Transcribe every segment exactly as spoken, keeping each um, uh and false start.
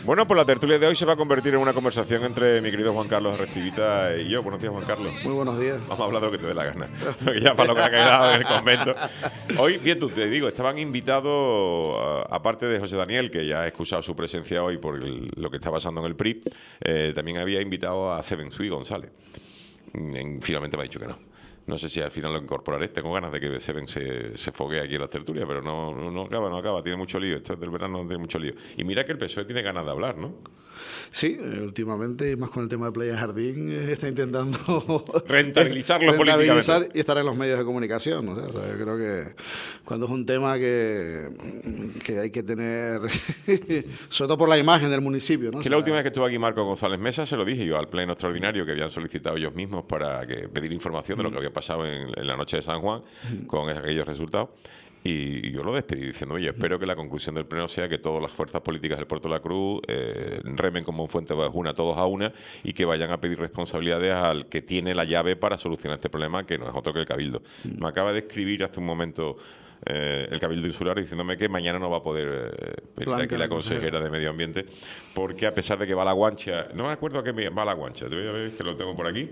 Bueno, pues la tertulia de hoy se va a convertir en una conversación entre mi querido Juan Carlos Arrestivita y yo. Buenos días, Juan Carlos. Muy buenos días. Vamos a hablar de lo que te dé la gana. Ya para lo que ha quedado en el convento. Hoy, bien, tú te digo, estaban invitados, aparte de José Daniel, que ya ha excusado su presencia hoy por el, lo que está pasando en el P R I, eh, también había invitado a Seven Sui González. En, finalmente me ha dicho que no. No sé si al final lo incorporaré. Tengo ganas de que Seven se, se foguee aquí en la tertulia, pero no, no, no acaba, no acaba. Tiene mucho lío. Esto del verano tiene mucho lío. Y mira que el P S O E tiene ganas de hablar, ¿no? Sí, últimamente, más con el tema de Playa Jardín, está intentando rentabilizarlo rentabilizar políticamente y estar en los medios de comunicación, ¿no? O sea, yo creo que cuando es un tema que, que hay que tener, sobre todo por la imagen del municipio, ¿no? Que o sea, la última vez que estuvo aquí Marco González Mesa se lo dije yo al pleno extraordinario que habían solicitado ellos mismos para que pedir información de lo que había pasado en, en la noche de San Juan con aquellos resultados. Y yo lo despedí diciendo, oye, espero que la conclusión del pleno sea que todas las fuerzas políticas del Puerto de la Cruz eh, remen como un fuente una, todos a una, y que vayan a pedir responsabilidades al que tiene la llave para solucionar este problema, que no es otro que el Cabildo. Mm. Me acaba de escribir hace un momento eh, el Cabildo Insular diciéndome que mañana no va a poder eh, venir aquí la consejera de Medio Ambiente, porque a pesar de que va a la guancha, no me acuerdo a qué va a la guancha, te voy a ver que lo tengo por aquí,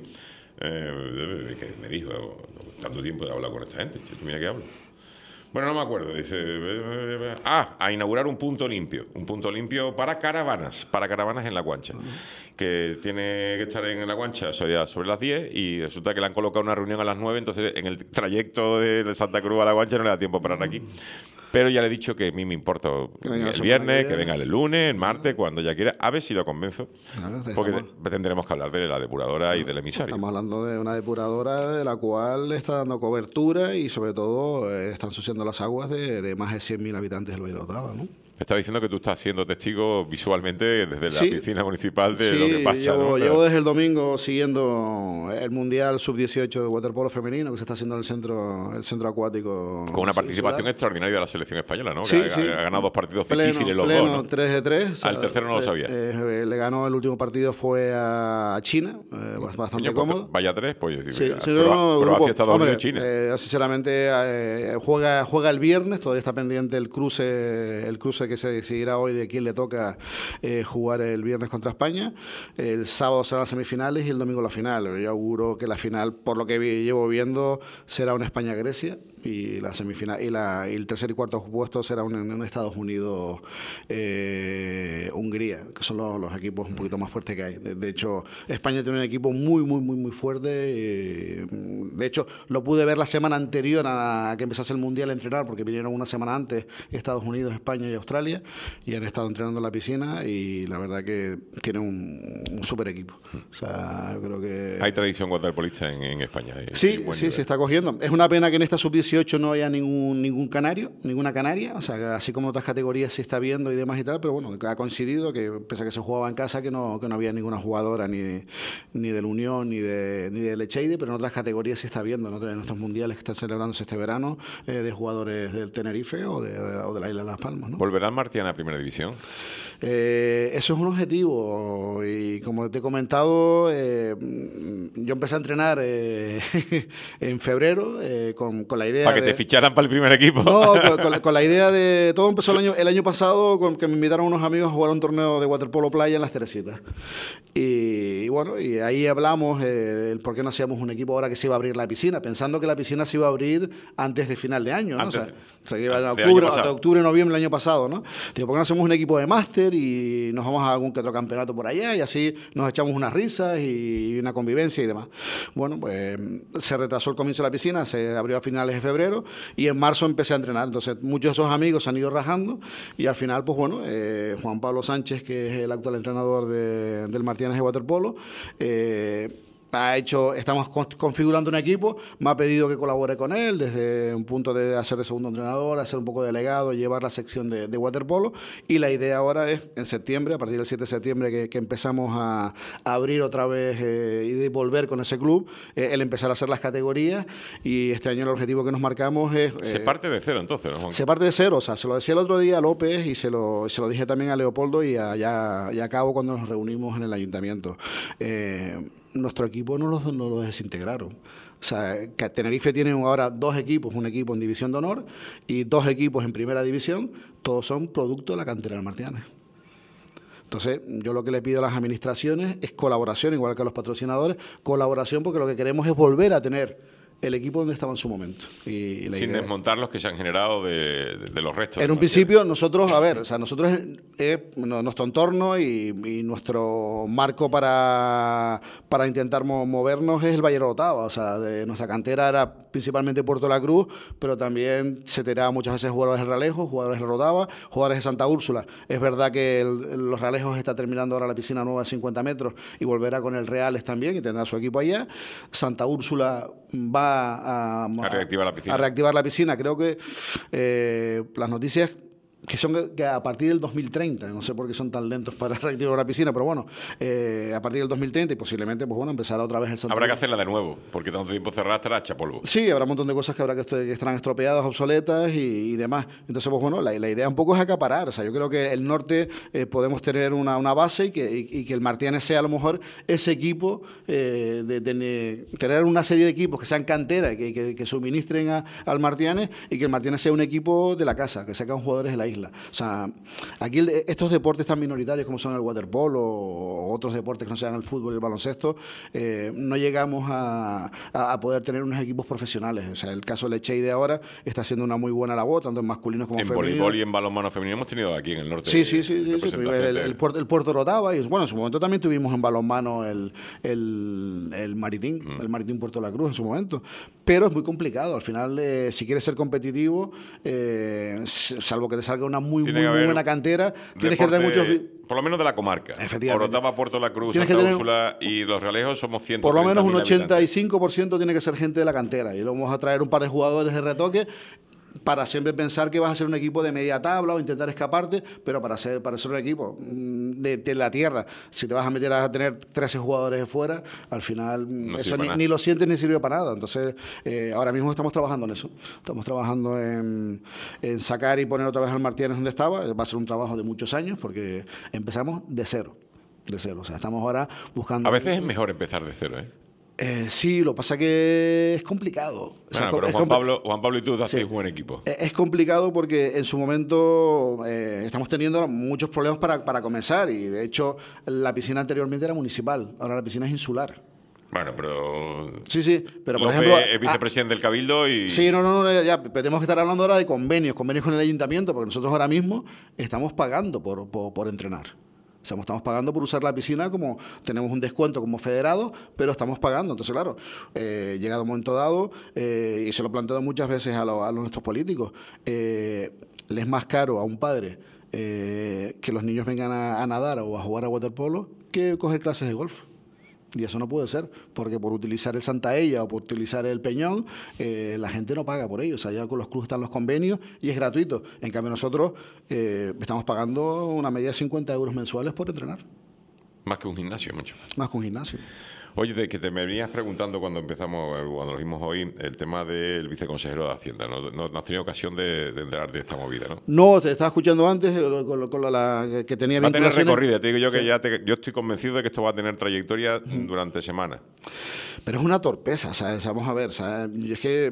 eh, que me dijo, tanto tiempo de hablar con esta gente, mira que hablo. Bueno, no me acuerdo. Dice, ah, a inaugurar un punto limpio. Un punto limpio para caravanas, para caravanas en La Guancha. Uh-huh. Que tiene que estar en La Guancha sobre, sobre las diez y resulta que le han colocado una reunión a las nueve, entonces en el trayecto de Santa Cruz a La Guancha no le da tiempo para parar aquí. Pero ya le he dicho que a mí me importa que venga el viernes, que, que venga el lunes, el martes, cuando ya quiera. A ver si lo convenzo. Claro, porque estamos, de, tendremos que hablar de la depuradora claro, y del emisario. Estamos hablando de una depuradora de la cual está dando cobertura y sobre todo eh, están ensuciando las aguas de, de más de cien mil habitantes del Valle de Otava, ¿no? Me estaba diciendo que tú estás siendo testigo visualmente desde sí, la piscina municipal de sí, lo que pasa. Llevo, ¿no? llevo desde el domingo siguiendo el Mundial sub dieciocho de waterpolo femenino que se está haciendo en el centro, el centro acuático. Con una participación ciudad. extraordinaria de la selección española, ¿no? Sí, que sí. ha, ha ganado dos partidos pleno, difíciles los pleno, dos, ¿no? tres de tres. O sea, Al tercero no lo sabía. Eh, le ganó el último partido fue a China, eh, bastante Coño, cómodo. Pues, vaya tres, pues sí, mira, sí, Croacia, no, Croacia, Estados Unidos y China. Eh, sinceramente eh, juega, juega el viernes, todavía está pendiente el cruce, el cruce que se decidirá hoy de quién le toca eh, jugar el viernes contra España. El sábado serán las semifinales y el domingo la final. Yo auguro que la final, por lo que vi, llevo viendo, será una España-Grecia y la semifinal y, la, y el tercer y cuarto puesto será un, un Estados Unidos eh, Hungría, que son los, los equipos un poquito más fuertes que hay. De, de hecho, España tiene un equipo muy, muy, muy, muy fuerte. Eh, de hecho, lo pude ver la semana anterior a que empezase el Mundial a entrenar, porque vinieron una semana antes Estados Unidos, España y Australia, y han estado entrenando en la piscina, y la verdad que tiene un, un super equipo. O sea, yo creo que... Hay tradición waterpolista en, en España. Sí, sí, se está cogiendo. Es una pena que en esta sub dieciocho no haya ningún ningún canario, ninguna canaria, o sea, así como otras categorías se está viendo y demás y tal, pero bueno, ha coincidido que, pese a que se jugaba en casa, que no, que no había ninguna jugadora ni de, ni del Unión ni de, ni de Lecheide, pero en otras categorías se está viendo, ¿no? En estos mundiales que están celebrándose este verano, eh, de jugadores del Tenerife o de, de, o de la isla de Las Palmas, ¿no? ¿Volverá Martiana a Primera División? Eh, eso es un objetivo y como te he comentado, eh, yo empecé a entrenar eh, en febrero eh, con, con la idea para que de, te ficharan para el primer equipo. No, con, con, la, con la idea de... Todo empezó el año, el año pasado con que me invitaron unos amigos a jugar un torneo de waterpolo playa en Las Teresitas. Y, y bueno, y ahí hablamos eh, del por qué no hacíamos un equipo ahora que se iba a abrir la piscina, pensando que la piscina se iba a abrir antes de final de año, ¿no? Antes, o sea, o sea, que iba en octubre, hasta octubre, noviembre del año pasado, ¿no? Digo, ¿por qué no hacemos un equipo de máster y nos vamos a algún que otro campeonato por allá y así nos echamos unas risas y una convivencia y demás? Bueno, pues se retrasó el comienzo de la piscina, se abrió a finales de febrero y en marzo empecé a entrenar. Entonces, muchos de esos amigos se han ido rajando y al final, pues bueno, eh, Juan Pablo Sánchez, que es el actual entrenador de, del Martínez de waterpolo, eh, ha hecho, estamos configurando un equipo, me ha pedido que colabore con él desde un punto de hacer de segundo entrenador, hacer un poco de delegado, llevar la sección de, de waterpolo, y la idea ahora es en septiembre, a partir del siete de septiembre que, que empezamos a, a abrir otra vez eh, y de volver con ese club, eh, el empezar a hacer las categorías, y este año el objetivo que nos marcamos es... Se eh, parte de cero entonces, ¿no, Juan? Se parte de cero, o sea, se lo decía el otro día a López y se lo, se lo dije también a Leopoldo y a, ya, ya a Cabo cuando nos reunimos en el ayuntamiento. Eh, nuestro equipo no lo, no lo desintegraron. O sea, que Tenerife tiene ahora dos equipos, un equipo en División de Honor y dos equipos en Primera División, todos son producto de la cantera del Martianes. O Entonces, yo lo que le pido a las administraciones es colaboración, igual que a los patrocinadores, colaboración porque lo que queremos es volver a tener el equipo donde estaba en su momento. Y, y la Sin idea, desmontar los que se han generado de, de, de los restos. En un principio, nosotros, a ver, o sea, nosotros, eh, nuestro entorno y, y nuestro marco para, para intentar movernos es el Valle Rotava. O sea, de nuestra cantera era principalmente Puerto La Cruz, pero también se tiraba muchas veces jugadores del Ralejo, jugadores de Rotava, jugadores de Santa Úrsula. Es verdad que el, los Ralejos está terminando ahora la piscina nueva de cincuenta metros y volverá con el Reales también y tendrá su equipo allá. Santa Úrsula va A, a, a reactivar la piscina. A reactivar la piscina. Creo que eh, las noticias que son que a partir del dos mil treinta, no sé por qué son tan lentos para reactivar la piscina, pero bueno, eh, a partir del dos mil treinta y posiblemente, pues bueno, empezará otra vez el Santa Habrá que hacerla de nuevo, porque tanto tiempo cerrada estará hecha polvo. Sí, habrá un montón de cosas que habrá que, que estarán estropeadas, obsoletas y, y demás. Entonces, pues bueno, la, la idea un poco es acaparar. O sea, yo creo que el norte eh, podemos tener una, una base y que, y, y que el Martianes sea a lo mejor ese equipo, eh, de, de, de tener una serie de equipos que sean cantera y que, que, que suministren a, al Martianes y que el Martianes sea un equipo de la casa, que sacan jugadores de la isla. O sea, aquí el, estos deportes tan minoritarios como son el waterpolo o otros deportes que no sean el fútbol y el baloncesto, eh, no llegamos a, a, a poder tener unos equipos profesionales. O sea, el caso de Echey de ahora está haciendo una muy buena labor, tanto en masculinos como en femenino. En voleibol y en balonmano femenino hemos tenido aquí en el norte. Sí, sí, sí. sí, sí. El, el, el, Puerto, el Puerto Rotava, y bueno, en su momento también tuvimos en balonmano el, el, el Maritín, mm. el Maritín Puerto La Cruz en su momento. Pero es muy complicado. Al final, eh, si quieres ser competitivo, eh, salvo que te salga una muy, muy, muy buena cantera, tienes que tener muchos... Por lo menos de la comarca. Efectivamente. Orotava, Puerto La Cruz, Santa Úrsula y Los Realejos somos ciento treinta por lo menos un ochenta y cinco por ciento tiene que ser gente de la cantera. Y luego vamos a traer un par de jugadores de retoque para siempre pensar que vas a ser un equipo de media tabla o intentar escaparte, pero para ser, para ser un equipo de, de la tierra, si te vas a meter a tener trece jugadores de fuera, al final no eso ni, ni lo sientes ni sirve para nada. Entonces, eh, ahora mismo estamos trabajando en eso. Estamos trabajando en, en sacar y poner otra vez al Martínez donde estaba. Va a ser un trabajo de muchos años porque empezamos de cero. De cero. O sea, estamos ahora buscando... A veces es mejor empezar de cero, ¿eh? Eh, sí, lo que pasa que es complicado. O sea, bueno, pero es Juan, Pablo, Juan Pablo y tú hacéis sí. un buen equipo. Es complicado porque en su momento eh, estamos teniendo muchos problemas para, para comenzar y de hecho la piscina anteriormente era municipal, ahora la piscina es insular. Bueno, pero... Sí, sí, pero por López ejemplo... es vicepresidente ah, del Cabildo y... Sí, no, no, no, ya, tenemos que estar hablando ahora de convenios, convenios con el ayuntamiento, porque nosotros ahora mismo estamos pagando por, por, por entrenar. O sea, estamos pagando por usar la piscina, como tenemos un descuento como federados, pero estamos pagando. Entonces, claro, eh, llegado un momento dado, eh, y se lo he planteado muchas veces a, lo, a nuestros políticos, eh, le es más caro a un padre eh, que los niños vengan a, a nadar o a jugar a waterpolo que coger clases de golf. Y eso no puede ser, porque por utilizar el Santaella o por utilizar el Peñón, eh, la gente no paga por ello. O sea, ya con los clubes están los convenios y es gratuito. En cambio, nosotros eh, estamos pagando una media de cincuenta euros mensuales por entrenar. Más que un gimnasio, mucho. Más que un gimnasio. Oye, de que te me venías preguntando cuando empezamos, cuando lo vimos hoy, el tema del viceconsejero de Hacienda. No, no, no has tenido ocasión de, de enterar de esta movida, ¿no? No, te estaba escuchando antes con, con la, la que tenía va a tener recorrida. Te digo yo que sí. ya te, yo estoy convencido de que esto va a tener trayectoria mm. durante semanas. Pero es una torpeza, ¿sabes? Vamos a ver, ¿sabes? Yo es que...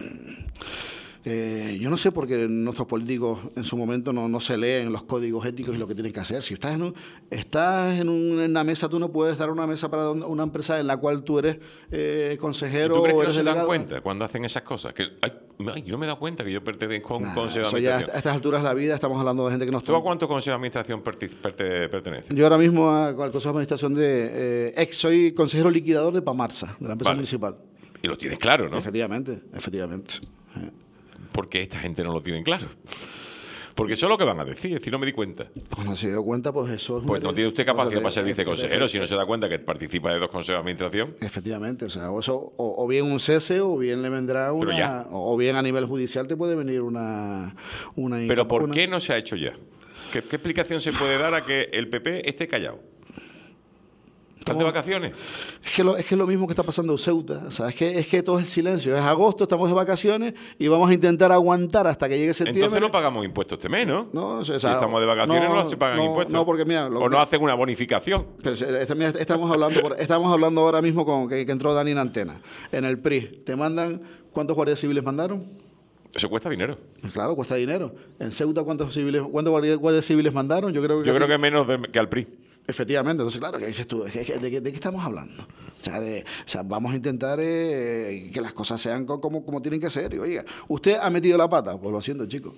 Eh, yo no sé por qué nuestros políticos en su momento no, no se leen los códigos éticos y lo que tienen que hacer. Si estás en, un, estás en, un, en una mesa, tú no puedes dar una mesa para una empresa en la cual tú eres eh, consejero. ¿Y tú crees o que eres no se delegado? dan cuenta cuando hacen esas cosas? Que, ay, ay, yo no me he dado cuenta que yo pertenezco a un nah, consejo de administración. Ya a estas alturas de la vida estamos hablando de gente que no está. ¿Tú a cuántos consejos de administración perteneces? Yo ahora mismo a, al consejo de administración de eh, ex, soy consejero liquidador de Pamarsa, de la empresa vale. municipal. Y lo tienes claro, ¿no? Efectivamente, efectivamente. Eh. ¿Por qué esta gente no lo tiene claro? Porque eso es lo que van a decir, es decir, no me di cuenta. Pues no se dio cuenta, pues eso es... Pues no tiene usted capacidad para ser viceconsejero si no se da cuenta que participa de dos consejos de administración. Efectivamente, o sea, o, eso, o, o bien un cese o bien le vendrá una... O bien a nivel judicial te puede venir una... una Pero ¿por una... qué no se ha hecho ya? ¿Qué, ¿Qué explicación se puede dar a que el P P esté callado? ¿Están de vacaciones? Es que, lo, es que es lo mismo que está pasando en Ceuta. O sea, es que, es que todo es silencio. Es agosto, estamos de vacaciones y vamos a intentar aguantar hasta que llegue septiembre. Entonces no pagamos impuestos este mes, ¿no? No, o sea, si estamos de vacaciones no, no se pagan no, impuestos. No, porque mira... Lo, o no hacen una bonificación. Pero estamos hablando, por, estamos hablando ahora mismo con que, que entró Dani en antena. En el P R I, ¿te mandan cuántos guardias civiles mandaron? Eso cuesta dinero. Claro, cuesta dinero. En Ceuta, ¿cuántos civiles, cuántos guardias civiles mandaron? Yo creo que, Yo creo casi... que menos de, que al P R I. Efectivamente, entonces claro, ¿qué dices tú? ¿De qué, de, de qué estamos hablando? O sea, de, o sea vamos a intentar eh, que las cosas sean como, como tienen que ser. Y, oiga, ¿usted ha metido la pata? Pues lo siento, chicos.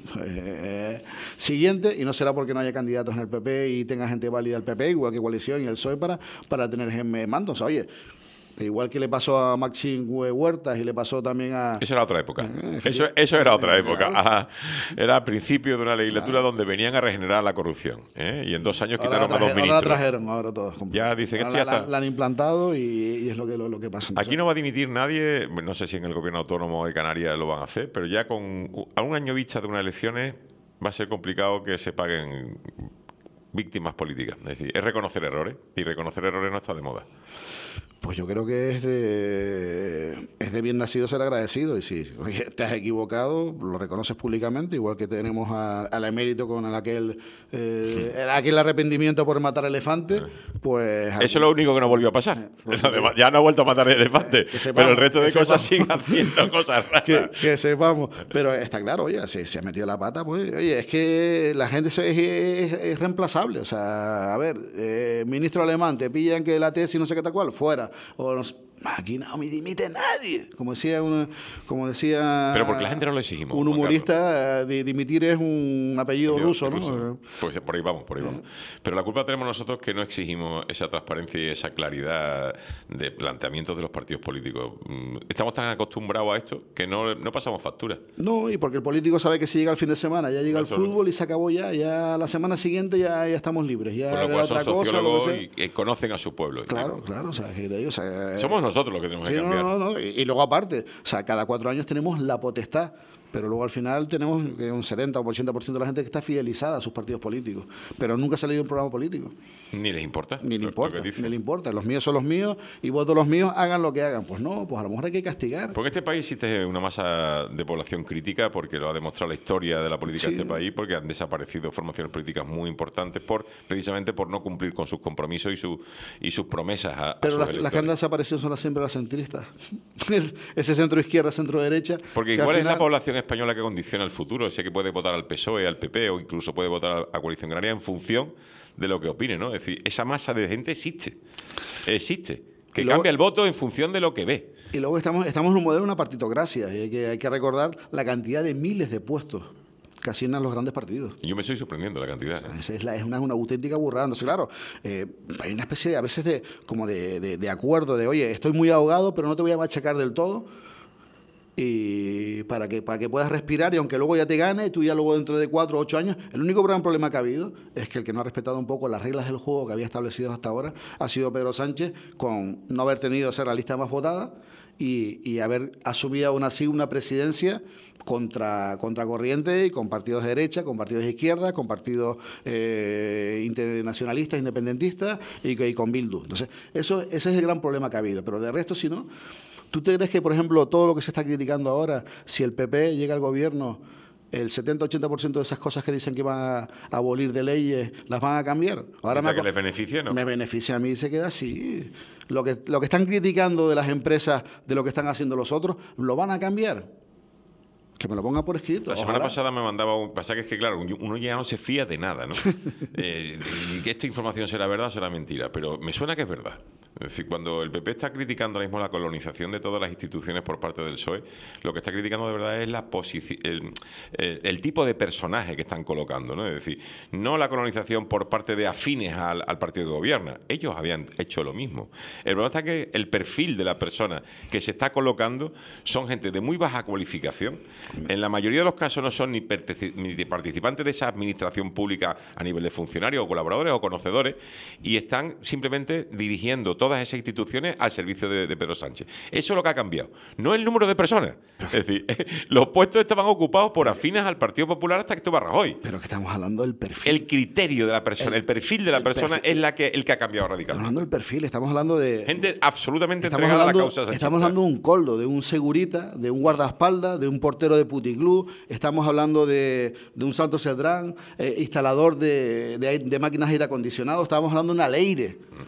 Eh, siguiente, y no será porque no haya candidatos en el P P y tenga gente válida al P P, igual que coalición y el P S O E para, para tener mando. O sea, oye... Igual que le pasó a Maxim Huertas y le pasó también a... Eso era otra época. Eh, eso, eso era otra época. Ajá. Era a principio de una legislatura claro. donde venían a regenerar la corrupción. ¿eh? Y en dos años quitaron traje, a dos ministros. Ahora la trajeron, ahora todos. Ya dicen que esto ya la, está... la han implantado y, y es lo que, lo, lo que pasa. Entonces. Aquí no va a dimitir nadie, no sé si en el gobierno autónomo de Canarias lo van a hacer, pero ya con a un año vista de unas elecciones va a ser complicado que se paguen víctimas políticas. Es decir, es reconocer errores y reconocer errores no está de moda. Pues yo creo que es de, es de bien nacido ser agradecido. Y si oye, te has equivocado, lo reconoces públicamente, igual que tenemos a, a la emérito con el, aquel, eh, el, aquel arrepentimiento por matar elefantes, pues... Eso es lo único que no volvió a pasar. Eh, demás, ya no ha vuelto a matar elefantes, sepamos, pero el resto de cosas siguen haciendo cosas raras. Que, que sepamos. Pero está claro, oye, si se ha metido la pata, pues oye, es que la gente es, es, es reemplazable. O sea, a ver, eh, ministro alemán, te pillan que la tesis no sé qué tal cual, fuera. O nos, aquí no me dimite nadie, como decía una, como decía pero porque la gente no lo exigimos, un humorista, de, dimitir es un apellido Dios, ruso, ¿no? Ruso. Pues por ahí vamos, por ahí vamos. Pero la culpa tenemos nosotros que no exigimos esa transparencia y esa claridad de planteamientos de los partidos políticos. Estamos tan acostumbrados a esto que no, no pasamos factura. No, y porque el político sabe que si llega el fin de semana, ya llega el fútbol y se acabó ya, ya la semana siguiente ya, ya estamos libres. Ya por lo cual son otra sociólogos cosa, y, y conocen a su pueblo. Claro, ¿no? Claro, o sea, que te digo, o sea, somos nosotros los que tenemos sí, que cambiar. No, no, no. Y, y luego aparte, o sea, cada cuatro años tenemos la potestad, pero luego al final tenemos un setenta o ochenta por ciento de la gente que está fidelizada a sus partidos políticos, pero nunca ha salido un programa político. Ni les importa. Ni le importa, ni le importa. Los míos son los míos y voto los míos, hagan lo que hagan. Pues no, pues a lo mejor hay que castigar. Porque en este país existe una masa de población crítica, porque lo ha demostrado la historia de la política sí. de este país, porque han desaparecido formaciones políticas muy importantes por precisamente por no cumplir con sus compromisos y, su, y sus promesas a, pero a sus las, electores. Las que han desaparecido son las, siempre las centristas. Ese centro izquierda, centro derecha. Porque igual final... es la población española que condiciona el futuro. Ese que puede votar al P S O E, al P P o incluso puede votar a Coalición Canaria en función de lo que opine, ¿no? Es decir, esa masa de gente existe. Existe. Que luego, cambia el voto en función de lo que ve. Y luego estamos, estamos en un modelo de una partitocracia. Y hay que, hay que recordar la cantidad de miles de puestos que asignan los grandes partidos. Yo me estoy sorprendiendo la cantidad. O sea, es, la, es una, una auténtica burrada. Entonces, claro, eh, hay una especie de, a veces de, como de, de, de acuerdo de, oye, estoy muy ahogado, pero no te voy a machacar del todo. Y para que, para que puedas respirar y aunque luego ya te gane, tú ya luego dentro de cuatro o ocho años, el único gran problema que ha habido es que el que no ha respetado un poco las reglas del juego que había establecido hasta ahora ha sido Pedro Sánchez, con no haber tenido ser la lista más votada y, y haber asumido aún así una presidencia contra, contra corriente y con partidos de derecha, con partidos de izquierda, con partidos eh, internacionalistas, independentistas y, y con Bildu. Entonces, eso, ese es el gran problema que ha habido, pero de resto, si no... ¿Tú te crees que, por ejemplo, todo lo que se está criticando ahora, si el P P llega al gobierno, el setenta ochenta por ciento de esas cosas que dicen que van a abolir de leyes, las van a cambiar? Ahora me que les beneficie, ¿no? Me beneficia a mí y se queda así. Lo que, lo que están criticando de las empresas, de lo que están haciendo los otros, ¿lo van a cambiar? Que me lo ponga por escrito. La semana ojalá. pasada me mandaba un... Pasa que es que, claro, uno ya no se fía de nada, ¿no? eh, y que esta información será verdad o será mentira, pero me suena que es verdad. Es decir, cuando el P P está criticando ahora mismo la colonización de todas las instituciones por parte del P S O E, lo que está criticando de verdad es la posici- el, el, el tipo de personaje que están colocando, ¿no? Es decir, no la colonización por parte de afines al, al partido que gobierna. Ellos habían hecho lo mismo. El problema está que el perfil de la persona que se está colocando son gente de muy baja cualificación. En la mayoría de los casos no son ni, perteci- ni participantes de esa administración pública a nivel de funcionarios o colaboradores o conocedores y están simplemente dirigiendo todas esas instituciones al servicio de, de Pedro Sánchez. Eso es lo que ha cambiado. No el número de personas. Es decir, los puestos estaban ocupados por afines al Partido Popular hasta que estuvo Rajoy. Pero que estamos hablando del perfil. El criterio de la persona, el, el perfil de la persona perfil. es la que, el que ha cambiado radicalmente. Estamos hablando del perfil, estamos hablando de... Gente absolutamente entregada hablando, a la causa Sánchez. Estamos hablando de un coldo, de un segurita, de un guardaespaldas, de un portero de puticlub, estamos hablando de, de un Santo Cedrán, eh, instalador de, de, de máquinas de aire acondicionado, estamos hablando de un Aleire.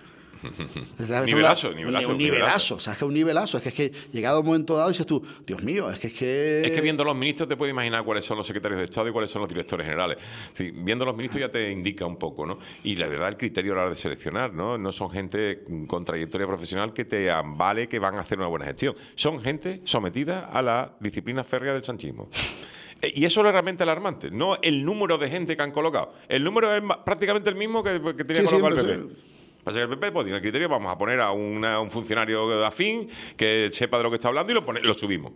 nivelazo, un, nivelazo. Un nivelazo, o sea, es que un nivelazo. Es que, es que llegado a un momento dado dices tú, Dios mío, es que es que... Es que viendo los ministros te puedes imaginar cuáles son los secretarios de Estado y cuáles son los directores generales. Es decir, viendo los ministros ya te indica un poco, ¿no? Y la verdad, el criterio a la hora de seleccionar, ¿no? No son gente con trayectoria profesional que te vale que van a hacer una buena gestión. Son gente sometida a la disciplina férrea del sanchismo. Y eso es realmente alarmante, no el número de gente que han colocado. El número es prácticamente el mismo que, que tenía sí, colocado sí, el P P. Sí. Pasa que el P P pues, tiene el criterio, vamos a poner a una, un funcionario afín que sepa de lo que está hablando y lo, pone, lo subimos.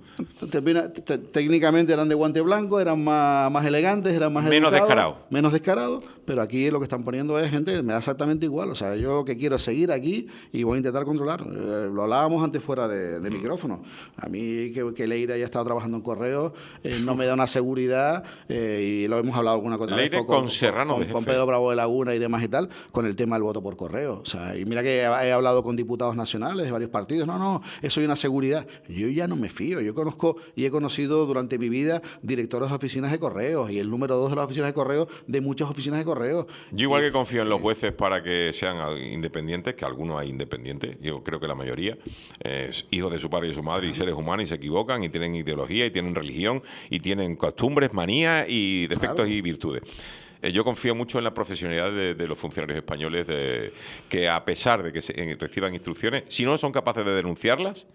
Técnicamente eran de guante blanco, eran más, más elegantes, eran más menos descarados. Menos descarados, pero aquí lo que están poniendo es gente, me da exactamente igual. O sea, yo lo que quiero es seguir aquí y voy a intentar controlar. Eh, lo hablábamos antes fuera de, de mm. micrófono. A mí que, que Leire haya estado trabajando en correos eh, no me da una seguridad eh, y lo hemos hablado alguna cosa. Leire vez con, con Serrano con, de con Pedro Bravo de Laguna y demás y tal, con el tema del voto por correo. O sea, y mira que he, he hablado con diputados nacionales de varios partidos. No, no, eso hay una seguridad. Yo ya no me fío. Yo conozco y he conocido durante mi vida directores de oficinas de correos y el número dos de las oficinas de correos de muchas oficinas de correos. Yo igual que confío en los jueces para que sean independientes, que algunos hay independientes, yo creo que la mayoría, eh, hijos de su padre y de su madre y seres humanos y se equivocan y tienen ideología y tienen religión y tienen costumbres, manías y defectos claro. y virtudes. Eh, yo confío mucho en la profesionalidad de, de los funcionarios españoles, de, que a pesar de que se, eh, reciban instrucciones, si no son capaces de denunciarlas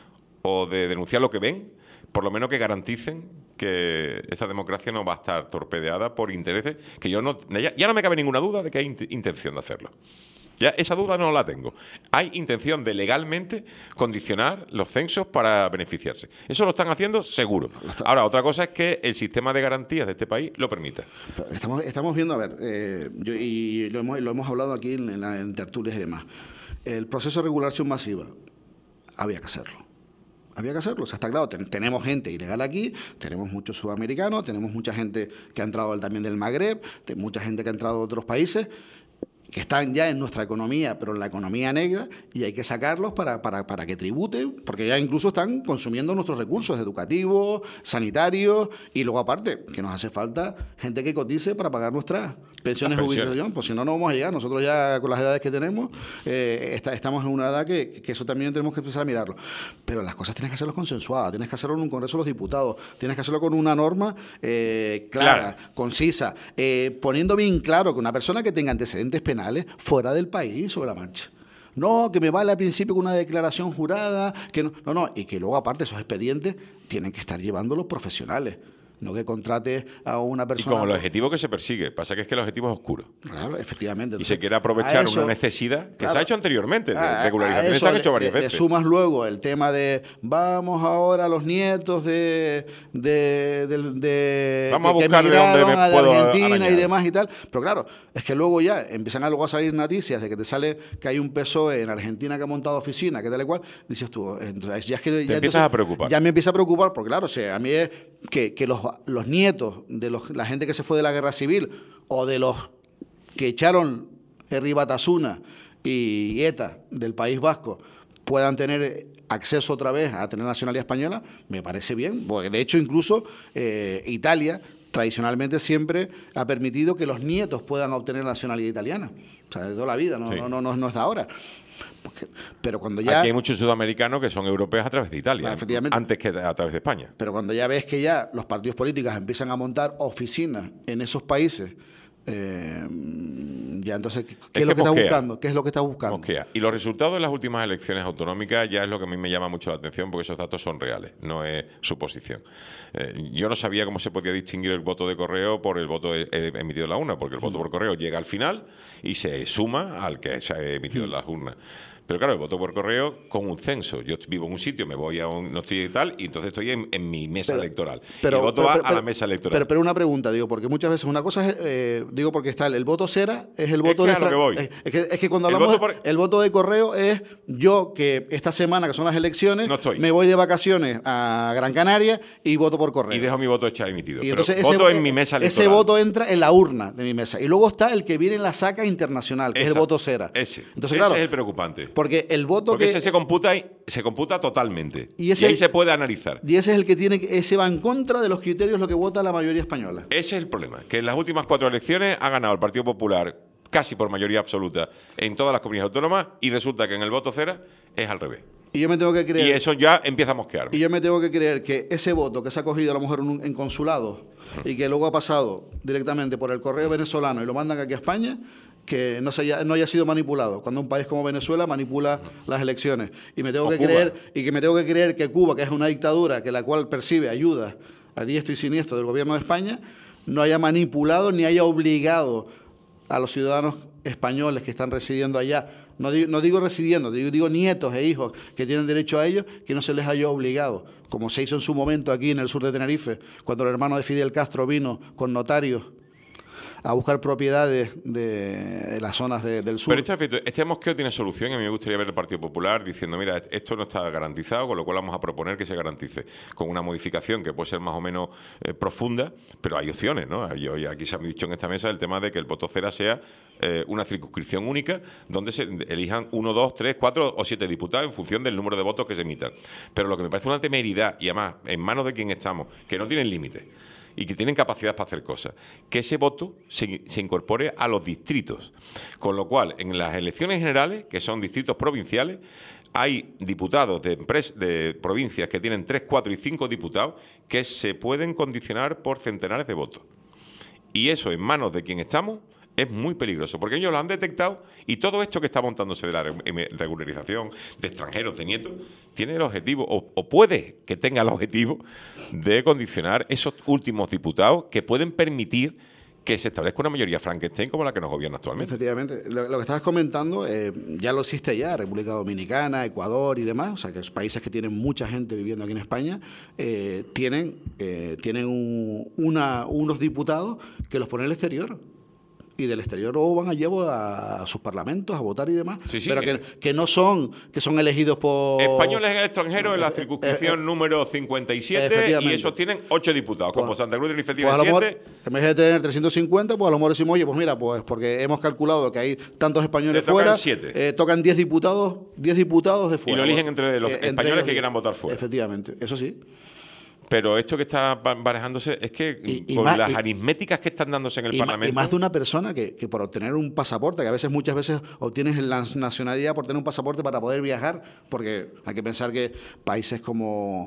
o de denunciar lo que ven, por lo menos que garanticen que esta democracia no va a estar torpedeada por intereses que yo no... Ya, ya no me cabe ninguna duda de que hay int- intención de hacerlo. Ya esa duda no la tengo. Hay intención de legalmente condicionar los censos para beneficiarse. Eso lo están haciendo seguro. Ahora, otra cosa es que el sistema de garantías de este país lo permita. Estamos, estamos viendo, a ver, eh, yo, y lo hemos, lo hemos hablado aquí en, en, en tertulias y demás. El proceso de regulación masiva, había que hacerlo. Había que hacerlo, o sea, está claro, ten, tenemos gente ilegal aquí, tenemos muchos sudamericanos, tenemos mucha gente que ha entrado también del Magreb, mucha gente que ha entrado de otros países, que están ya en nuestra economía, pero en la economía negra, y hay que sacarlos para, para, para que tributen, porque ya incluso están consumiendo nuestros recursos educativos, sanitarios, y luego aparte, que nos hace falta gente que cotice para pagar nuestras pensiones de jubilación, pues si no, no vamos a llegar. Nosotros ya con las edades que tenemos, eh, está, estamos en una edad que, que eso también tenemos que empezar a mirarlo. Pero las cosas tienes que hacerlas consensuadas, tienes que hacerlo en un Congreso de los Diputados, tienes que hacerlo con una norma eh, clara, claro. concisa, eh, poniendo bien claro que una persona que tenga antecedentes penales fuera del país sobre la marcha. No, que me vale al principio con una declaración jurada, que no, no, no, y que luego aparte esos expedientes tienen que estar llevando los profesionales. No que contrate a una persona... Y como el objetivo que se persigue. Pasa que es que el objetivo es oscuro. Claro, efectivamente. Entonces, y se quiere aprovechar eso, una necesidad que claro, se ha hecho anteriormente. A, de regularizaciones se han hecho varias le, veces. Le sumas luego el tema de vamos ahora a los nietos de... de, de, de vamos a buscar de dónde me puedo de Argentina arañar. Y demás y tal. Pero claro, es que luego ya empiezan a, luego a salir noticias de que te sale que hay un P S O E en Argentina que ha montado oficina, que tal y cual. Dices tú, entonces ya es que... Te ya, empiezas entonces, a preocupar. Ya me empieza a preocupar, porque claro, o sea, a mí es que, que los, los nietos de los, la gente que se fue de la guerra civil o de los que echaron Herri Batasuna y ETA del País Vasco puedan tener acceso otra vez a tener nacionalidad española, me parece bien, porque de hecho incluso eh, Italia tradicionalmente siempre ha permitido que los nietos puedan obtener nacionalidad italiana, o sea, de toda la vida, no, sí. no, no, no, no es de ahora. Porque, pero cuando ya... Aquí hay muchos sudamericanos que son europeos a través de Italia, efectivamente, antes que a través de España. Pero cuando ya ves que ya los partidos políticos empiezan a montar oficinas en esos países, eh, ya entonces, ¿qué es, es lo que, que estás buscando? ¿Qué es lo que estás buscando? Mosquea. Y los resultados de las últimas elecciones autonómicas ya es lo que a mí me llama mucho la atención, porque esos datos son reales, no es suposición. Eh, yo no sabía cómo se podía distinguir el voto de correo por el voto e- e- emitido en la urna, porque el voto por correo llega al final y se suma al que se ha emitido en las urnas. Pero claro, el voto por correo con un censo. Yo vivo en un sitio, me voy a un... no estoy y tal, y entonces estoy en, en mi mesa pero, electoral. Pero, y el voto pero, va pero, a la mesa electoral. Pero, pero una pregunta, digo, porque muchas veces una cosa es... Eh, digo, porque está el, el voto cera, es el voto... Es que, de a lo que voy. Es, es, que, es que cuando hablamos... El voto, por... el voto de correo es yo que esta semana, que son las elecciones, no estoy. me voy de vacaciones a Gran Canaria y voto por correo. Y dejo mi voto hecho emitido. Y entonces pero ese, voto en mi mesa electoral. Ese voto entra en la urna de mi mesa. Y luego está el que viene en la saca internacional, que Esa, es el voto cera. Ese. Entonces, ese claro, es el preocupante. Porque el voto porque que... ese se computa, se computa totalmente. Y, ese, y ahí se puede analizar. Y ese es el que tiene... Ese va en contra de los criterios lo que vota la mayoría española. Ese es el problema. Que en las últimas cuatro elecciones ha ganado el Partido Popular casi por mayoría absoluta en todas las comunidades autónomas, y resulta que en el voto cera es al revés. Y yo me tengo que creer... Y eso ya empieza a mosquear. Y yo me tengo que creer que ese voto que se ha cogido a lo mejor en, un, en consulados uh-huh. y que luego ha pasado directamente por el correo venezolano y lo mandan aquí a España, que no, se haya, no haya sido manipulado. Cuando un país como Venezuela manipula uh-huh. las elecciones. Y me tengo o que Cuba. creer y que me tengo que creer que Cuba, que es una dictadura que la cual percibe ayuda a diestro y siniestro del gobierno de España, no haya manipulado ni haya obligado a los ciudadanos españoles que están residiendo allá. No digo, no digo residiendo, digo, digo nietos e hijos que tienen derecho a ellos, que no se les haya obligado, como se hizo en su momento aquí en el sur de Tenerife, cuando el hermano de Fidel Castro vino con notarios a buscar propiedades de, de las zonas de, del sur. Pero este, este mosqueo tiene solución, y a mí me gustaría ver el Partido Popular diciendo, mira, esto no está garantizado, con lo cual vamos a proponer que se garantice, con una modificación que puede ser más o menos eh, profunda, pero hay opciones, ¿no? Yo, y aquí se ha dicho en esta mesa el tema de que el voto cera sea eh, una circunscripción única, donde se elijan uno, dos, tres, cuatro o siete diputados en función del número de votos que se emitan. Pero lo que me parece una temeridad, y además en manos de quien estamos, que no tienen límites, y que tienen capacidad para hacer cosas, que ese voto se, se incorpore a los distritos. Con lo cual, en las elecciones generales, que son distritos provinciales, hay diputados de, empres- de provincias que tienen tres, cuatro y cinco diputados que se pueden condicionar por centenares de votos. Y eso, en manos de quien estamos, es muy peligroso, porque ellos lo han detectado, y todo esto que está montándose de la regularización de extranjeros, de nietos, tiene el objetivo, o, o puede que tenga el objetivo, de condicionar esos últimos diputados que pueden permitir que se establezca una mayoría Frankenstein como la que nos gobierna actualmente. Efectivamente. Lo, lo que estabas comentando, eh, ya lo existe ya, República Dominicana, Ecuador y demás, o sea, que los países que tienen mucha gente viviendo aquí en España, eh, tienen, eh, tienen un, una, unos diputados que los ponen al exterior. Y del exterior luego van allí a, a sus parlamentos a votar y demás, sí, sí, pero que, que, que no son que son elegidos por españoles en el extranjero en la circunscripción eh, eh, número cincuenta y siete, y esos tienen ocho diputados, pues, como Santa Cruz de Tenerife tiene pues siete. En vez de tener trescientos cincuenta, pues a lo mejor decimos, oye, pues mira, pues porque hemos calculado que hay tantos españoles fuera, eh, tocan diez diputados, diez diputados de fuera. Y lo eligen entre los eh, españoles entre que quieran votar fuera. Efectivamente, eso sí. Pero esto que está barajándose es que y, y con más, las y, aritméticas que están dándose en el y Parlamento... Y más de una persona que, que por obtener un pasaporte, que a veces muchas veces obtienes la nacionalidad por tener un pasaporte para poder viajar, porque hay que pensar que países como...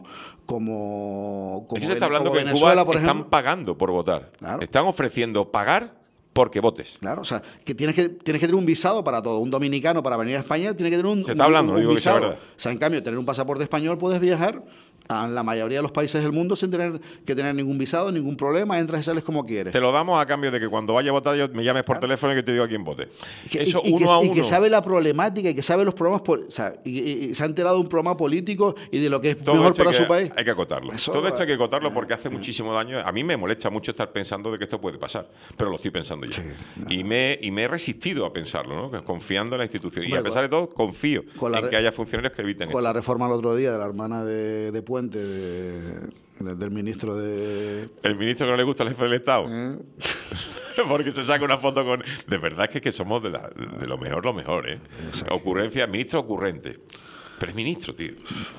como, como es que se está hablando que en Venezuela, Cuba por ejemplo, están pagando por votar. Claro. Están ofreciendo pagar porque votes. Claro, o sea, que tienes que tienes que tener un visado para todo. Un dominicano para venir a España tiene que tener un Se está hablando, un, un no digo visado. que sea verdad. O sea, en cambio, tener un pasaporte español puedes viajar a la mayoría de los países del mundo sin tener que tener ningún visado, ningún problema, entras y sales como quieres. Te lo damos a cambio de que cuando vaya a votar yo me llames por claro. teléfono y que te digo a quién vote. Y que, Eso y, y uno que, a uno. Y que sabe la problemática y que sabe los problemas, o sea, y, y, y se ha enterado de un problema político y de lo que es Todo mejor para que, su país. Hay que acotarlo. Eso, Todo esto hay que acotarlo porque hace muchísimo daño. A mí me molesta mucho estar pensando de que esto puede pasar, pero lo estoy pensando ya. Sí, no. y, me, y me he resistido a pensarlo, ¿no? Confiando en la institución. Bueno, y a pesar de todo, confío en re- que haya funcionarios que eviten con esto. Con la reforma el otro día de la hermana de, de Puente, de, de, del ministro de... El ministro que no le gusta al jefe del Estado. ¿Eh? Porque se saca una foto con... De verdad que es que somos de, la, de lo mejor, lo mejor, ¿eh? Ocurrencia, ministro ocurrente. Pero es ministro, tío.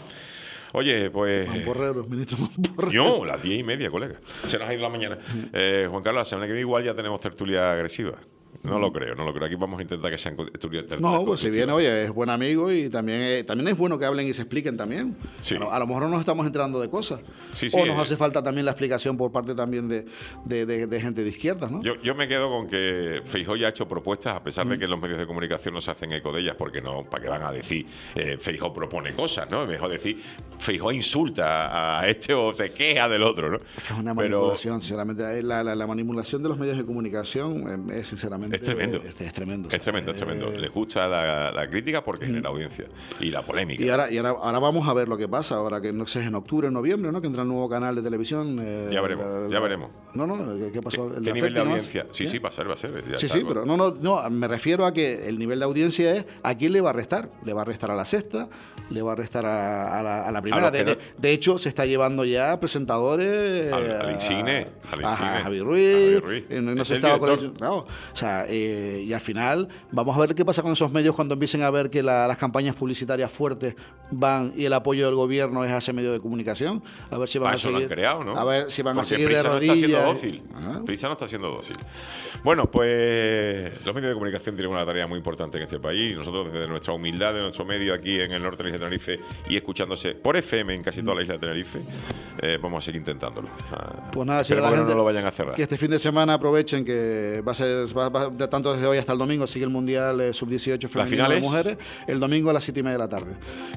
Oye, pues... Mamporrero, ministro Mamporrero. Yo, las diez y media, colega. Se nos ha ido la mañana. Eh, Juan Carlos, la semana que viene igual ya tenemos tertulia agresiva. No lo creo, no lo creo. Aquí vamos a intentar que sean tertulias. No, pues si viene, oye, es buen amigo y también es, también es bueno que hablen y se expliquen también. Sí. A, lo, a lo mejor no nos estamos enterando de cosas. Sí, sí, o nos eh. hace falta también la explicación por parte también de, de, de, de gente de izquierdas, ¿no? Yo, yo me quedo con que Feijóo ya ha hecho propuestas, a pesar mm. de que los medios de comunicación no se hacen eco de ellas, porque no, ¿para qué van a decir eh, Feijóo propone cosas, ¿no? Mejor decir Feijóo insulta a este o se queja del otro, ¿no? Es que es una manipulación, Pero, sinceramente. La, la, la manipulación de los medios de comunicación es, sinceramente... Es tremendo. Es, es tremendo. Es tremendo, es tremendo. Les gusta la, la crítica porque mm. genera audiencia. Y la polémica. Y, ahora, y ahora, ahora vamos a ver lo que pasa, ahora que no sé, en octubre, en noviembre, ¿no? Que entra el nuevo canal de televisión. Eh, ya veremos, la, ya veremos. No, no, ¿qué pasó? ¿Qué, el ¿qué nivel de audiencia? ¿no? Sí, ¿Sí? sí, va a ser, va a ser. Ya sí, sí, algo. pero no, no, no, me refiero a que el nivel de audiencia es a quién le va a restar. Le va a restar a la sexta, le va a restar a, a, la, a la primera. De, no... de, de hecho, se está llevando ya presentadores... Al, al Insigne, al a, Insigne. a Javi Ruiz. Ruiz. Eh, no, no se estaba con el, no, o sea, sea, eh, y al final vamos a ver qué pasa con esos medios cuando empiecen a ver que la, las campañas publicitarias fuertes van y el apoyo del gobierno es a ese medio de comunicación. A ver si van Para a eso seguir. Lo han creado, ¿no? A ver si van Porque a seguir Prisa de no rodillas. está siendo dócil. ¿Ah? Prisa no está siendo dócil. Bueno, pues los medios de comunicación tienen una tarea muy importante en este país. Nosotros, desde nuestra humildad de nuestro medio aquí en el norte de la isla de Tenerife y escuchándose por F M en casi toda la isla de Tenerife, eh, vamos a seguir intentándolo. Ah, pues nada, si la gente, gente no lo vayan a cerrar. Que este fin de semana aprovechen que va a ser, va, va, de tanto desde hoy hasta el domingo, sigue el Mundial eh, sub dieciocho femenino de mujeres, el domingo a las siete y media de la tarde.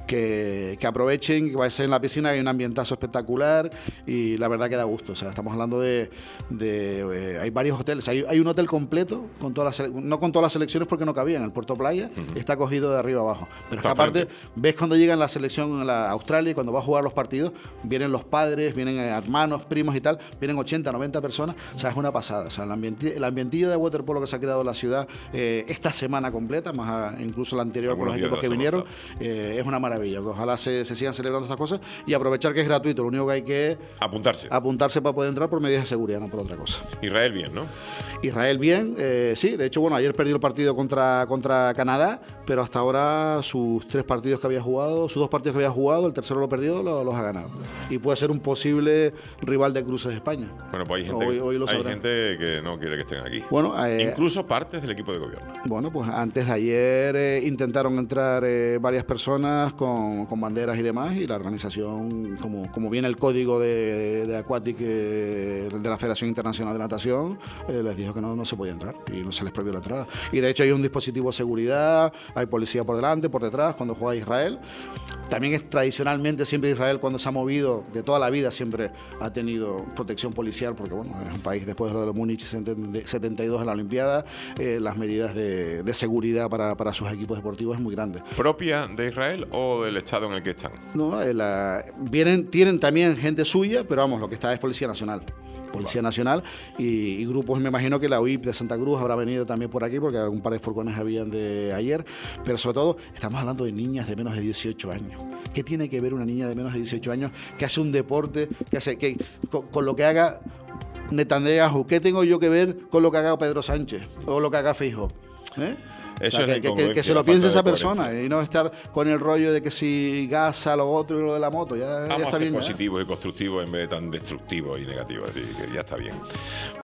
Que, que aprovechen, que va a ser en la piscina, hay un ambientazo espectacular y la verdad que da gusto. O sea, estamos hablando de, de eh, hay varios hoteles, hay, hay un hotel completo, con todas las, no con todas las selecciones porque no cabían, el Puerto Playa uh-huh. está cogido de arriba abajo. Pero es que aparte, ves cuando llegan la selección a la Australia y cuando va a jugar los partidos, vienen los padres, vienen hermanos, primos y tal, vienen ochenta, noventa personas, o sea, es una pasada. O sea, el, ambientillo, el ambientillo de waterpolo que se ha creado en la ciudad eh, esta semana completa, más a, incluso la anterior con los equipos que vinieron, eh, es una maravilla. Ojalá se, se sigan celebrando estas cosas y aprovechar que es gratuito. Lo único que hay que apuntarse. Apuntarse para poder entrar por medidas de seguridad, no por otra cosa. Israel bien, ¿no? Israel bien, eh, sí. De hecho, bueno, ayer perdió el partido contra, contra Canadá, pero hasta ahora sus tres partidos que había jugado, sus dos partidos que había jugado, el tercero lo perdió, lo, los ha ganado. Y puede ser un posible rival de cruces de España. Bueno, pues hay gente, hoy, hoy hay gente que no quiere que estén aquí. Bueno, eh, incluso partes del equipo de gobierno. Bueno, pues antes de ayer eh, intentaron entrar eh, varias personas con, con banderas y demás, y la organización, como, como viene el código de, de Aquatic eh, de la Federación Internacional de Natación, eh, les dijo que no, no se podía entrar y no se les prohibió la entrada. Y de hecho hay un dispositivo de seguridad, hay policía por delante, por detrás, cuando juega Israel. También es tradicionalmente siempre Israel, cuando se ha movido, de toda la vida siempre ha tenido protección policial, porque bueno, es un país después de lo de Múnich setenta y dos en la Olimpiada, eh, las medidas de, de seguridad para, para sus equipos deportivos es muy grande. ¿Propia de Israel o del estado en el que están? No, eh, la, vienen, tienen también gente suya, pero vamos, lo que está es Policía Nacional. Policía Nacional y, y grupos, me imagino que la U I P de Santa Cruz habrá venido también por aquí porque algún par de furgones habían de ayer, pero sobre todo estamos hablando de niñas de menos de dieciocho años. ¿Qué tiene que ver una niña de menos de dieciocho años que hace un deporte, que hace que con, con lo que haga Netanyahu? ¿Qué tengo yo que ver con lo que haga Pedro Sánchez o lo que haga Feijóo? ¿Eh? Eso o sea, es que, que, que se lo piense esa persona y no estar con el rollo de que si Gaza, lo otro y lo de la moto. Ya, Vamos ya está a ser bien, positivos ¿eh? y constructivos en vez de tan destructivos y negativos. Así que ya está bien.